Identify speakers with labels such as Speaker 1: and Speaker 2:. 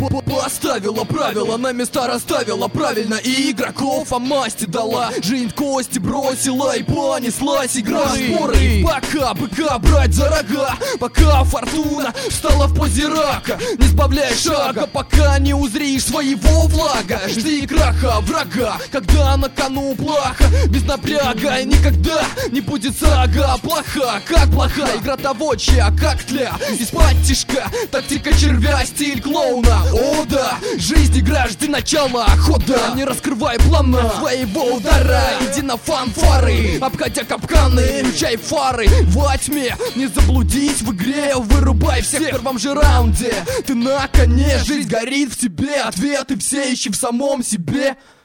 Speaker 1: Поставила правила, на места расставила правильно, и игроков о масти дала. Жизнь кости бросила и понеслась игра. Споры, пока быка брать за рога, пока фортуна встала в позе рака. Не сбавляй шага, пока не узришь своего флага. Жди краха врага, когда на кону плаха. Без напряга никогда не будет сага плоха. Как плоха игра того, чья как тля. Из-под тишка, тактика червя, стиль клоуна. О да, жизнь игра, жди начала хода. Не раскрывай плана своего удара, иди на фанфары, обходя капканы, включай фары. Во тьме не заблудись в игре, вырубай всех в первом же раунде. Ты на коне, жизнь горит в тебе, ответы все ищи в самом себе.